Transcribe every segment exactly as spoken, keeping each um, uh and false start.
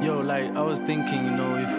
Yo, like, I was thinking, you know, if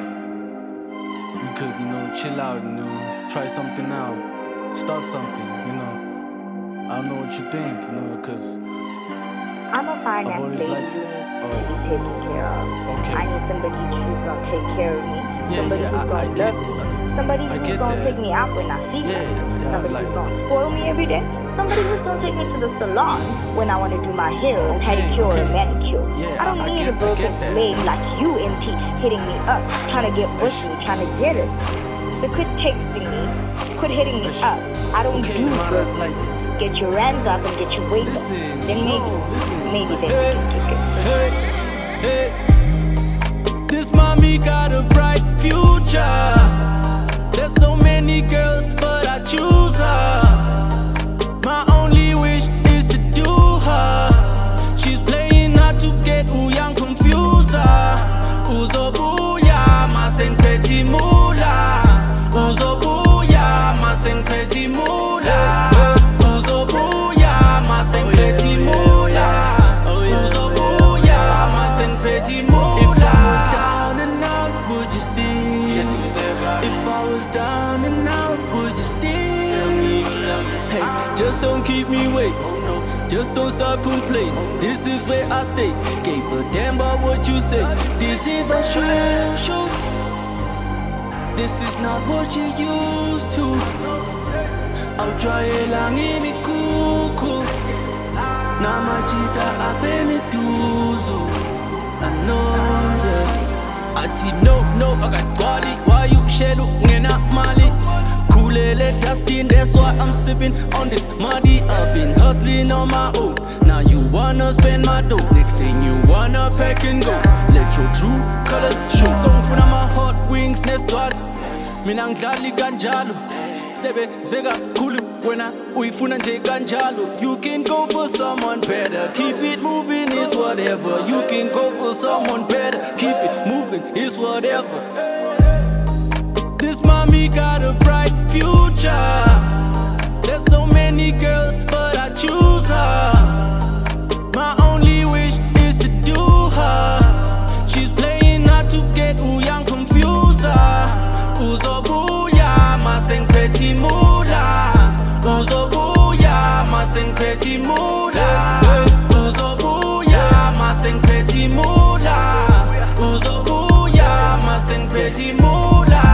we could, you know, chill out, you know, try something out, start something, you know. I don't know what you think, you know, because I'm a finance lady liked, who needs oh. to be taken care of. Okay. I need somebody who's gonna take care of me. Yeah, somebody yeah, who's I, gonna I love get, me. uh, Somebody I who's get gonna that. take me out when I see Yeah, her. yeah, Somebody like, who's gonna spoil me every day. Somebody who's gonna take me to the salon when I wanna do my hair, okay, pedicure, okay. and manicure. Yeah, I don't I, I need get, a broken I get that. leg like you, M T, hitting me up, trying to get bushy, trying to get it. So quit texting me, quit hitting me up. I don't okay, do Mara, broken. like, get your hands up and get your weight up. listen, Then maybe, no, listen. maybe then Hey, we can kick it. hey, hey. This mommy got a bright future. There's so many girls, but I choose her. My only wish is to do her. She's playing hard to get who young confuser. Uzo booya, masen petit mula. Uzo booya, masen petit mula. Uzo booya, masen petit mula. Uzo booya, masen petit mula. If I was down and out, would you still? If I was down and out, would you still? Hey, just don't keep me waiting. Just don't start complaining. This is where I stay. Gave a damn about what you say. This is a show, show. This is not what you used to. I'll try it long in me cuckoo. Now my cheetah I pay me duzo. I know, yeah. I see no, no, I got quality. Why you shelu ngena mali? Kulele dustin, that's why I'm sipping on this muddy. I've been hustling on my own. Now you wanna spend my dough. Next thing you wanna pack and go. Let your true colors show. Songfuna my hot wings nestwazi. Mina ngidlali kanjalo. Sebe zega kulu wena uyifuna nje kanjalo. You can go for someone better. Keep it moving is whatever. You can go for someone better. Keep it moving is whatever. This mommy got a bright future. There's so many girls, but I choose her. My only wish is to do her. She's playing hard to get who young confuser. Uzo booya, masen petit mula. Uzo booya, masen petit mula. Uzo booya, masen petit mula. Uzo booya, masen petit mula.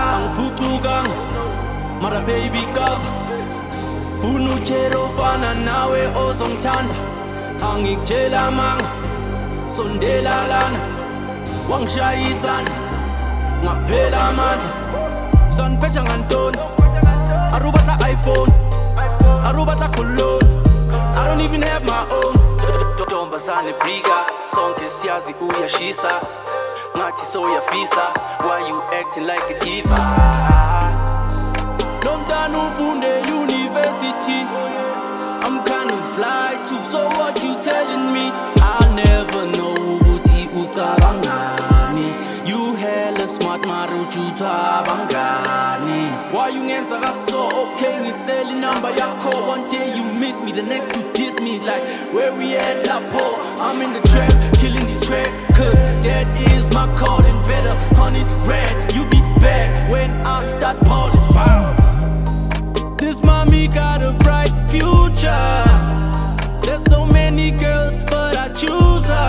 Mara baby cover Funu chero fana nawe ozongthanda Angikutshela manga Sondela lana Wangishaya isandla Ngaphela amandla Saniphetha ngantoni Arubatla iPhone Arubatla cologne I don't even have my own Ntombazane briga Sonke siyazi uyashisa Ngathi soyafisa Why you acting like a diva? Lomntana ufunde university. I'm kinda fly too, so what you telling me? I'll never know ukuthi ucabangani. You hella smart mara ujuthaba ngani. Why you ngenza kaso? Okay ngicela inamba yakho. One day you miss me, the next you diss me. Like where we at lapho? I'm in the trap, killing these tracks. Cause that is my calling. Better honey red, you be back when I start balling. Wow. This mommy got a bright future. There's so many girls, but I choose her.